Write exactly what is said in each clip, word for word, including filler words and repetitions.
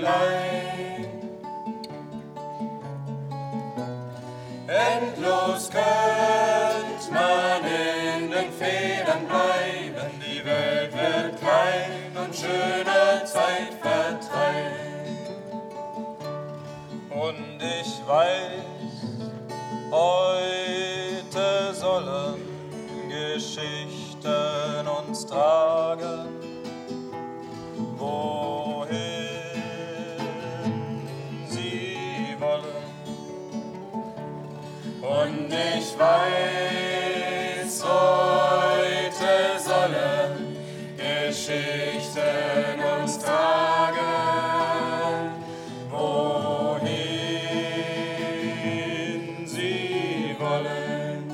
Ziegelein. Endlos könnt man in den Federn bleiben, die Welt wird klein und schöne Zeitvertreib. Und ich weiß, heute sollen Geschichten uns tragen, wohin sie wollen. Und ich weiß, heute sollen Geschichten uns tragen, wohin sie wollen.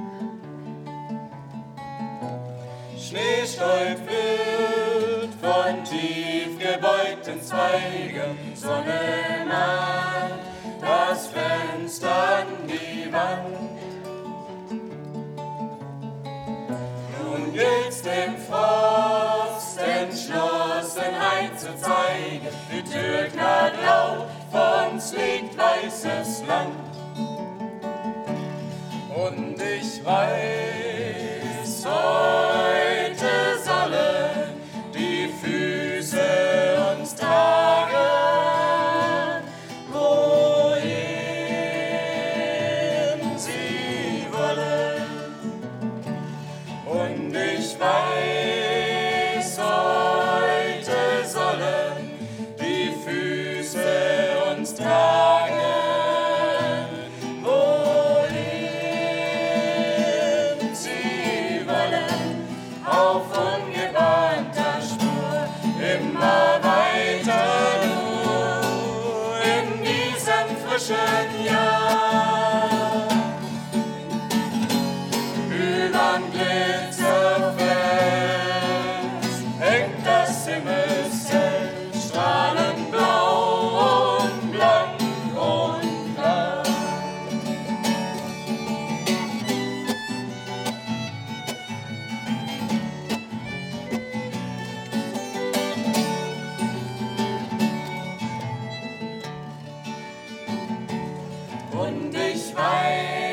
Schneestäub wild von tief gebeugten Zweigen, Sonne malt das Fenster an die Wand. Nun gilt's dem Frost Entschlossenheit zu zeigen, die Tür knarrt laut, vor uns liegt weißes Land. Und ich weiß, heute sollen die Füße uns tragen, wohin sie wollen. Und ich weiß, heute sollen die Füße uns tragen, wohin sie wollen. Auf ungebahnter Spur, immer weiter nur in diesem frischen Jahr. Übern Glitzerfels hängt das Himmelszelt, strahlend blau und blank und klar. Und ich weiß,